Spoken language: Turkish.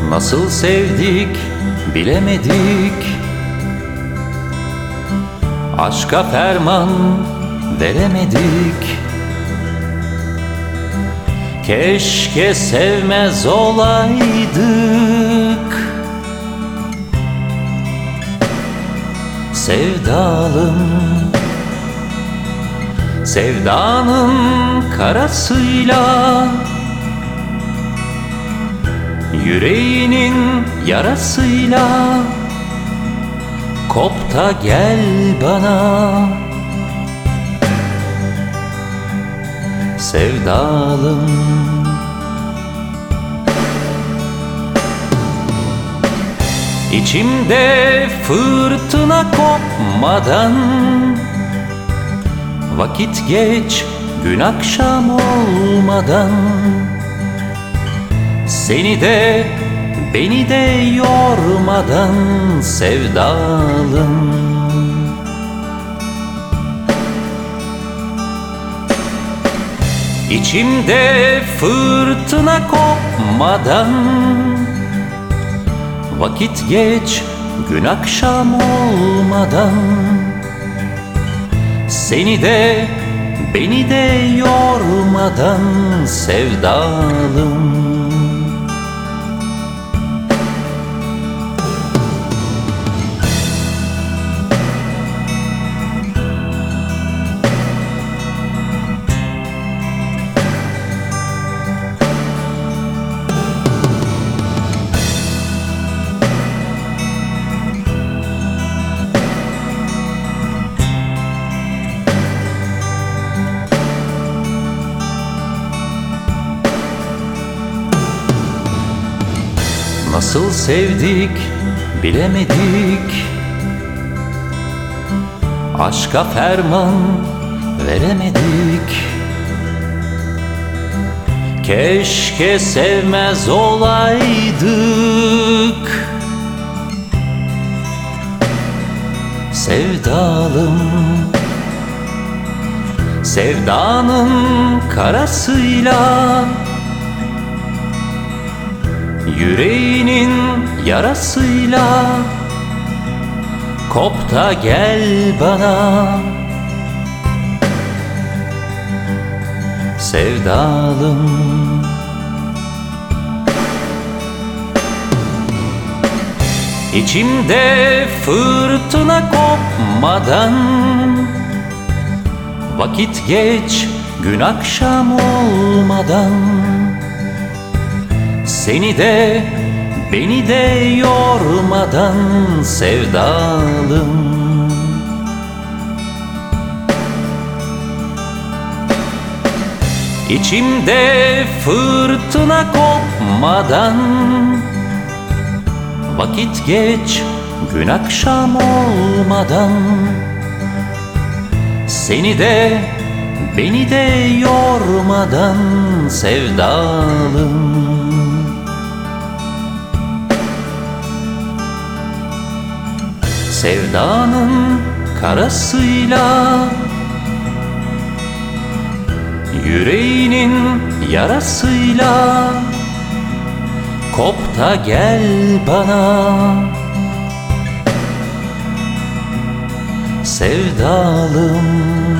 Nasıl sevdik bilemedik, aşka ferman veremedik. Keşke sevmez olaydık, sevdalım. Sevdanın karasıyla, yüreğinin yarasıyla kop da gel bana, sevdalım. İçimde fırtına kopmadan, vakit geç gün akşam olmadan, seni de beni de yormadan, sevdalım. İçimde fırtına kopmadan, vakit geç gün akşam olmadan, seni de beni de yormadan, sevdalım. Nasıl sevdik bilemedik, aşka ferman veremedik. Keşke sevmez olaydık, sevdalım. Sevdanın karasıyla, yüreğinin yarasıyla kop da gel bana, sevdalım. İçimde fırtına kopmadan, vakit geç gün akşam olmadan, seni de beni de yormadan, sevdalım. İçimde fırtına kopmadan, vakit geç gün akşam olmadan, seni de beni de yormadan, sevdalım. Sevdanın karasıyla, yüreğinin yarasıyla kop da gel bana, sevdalım.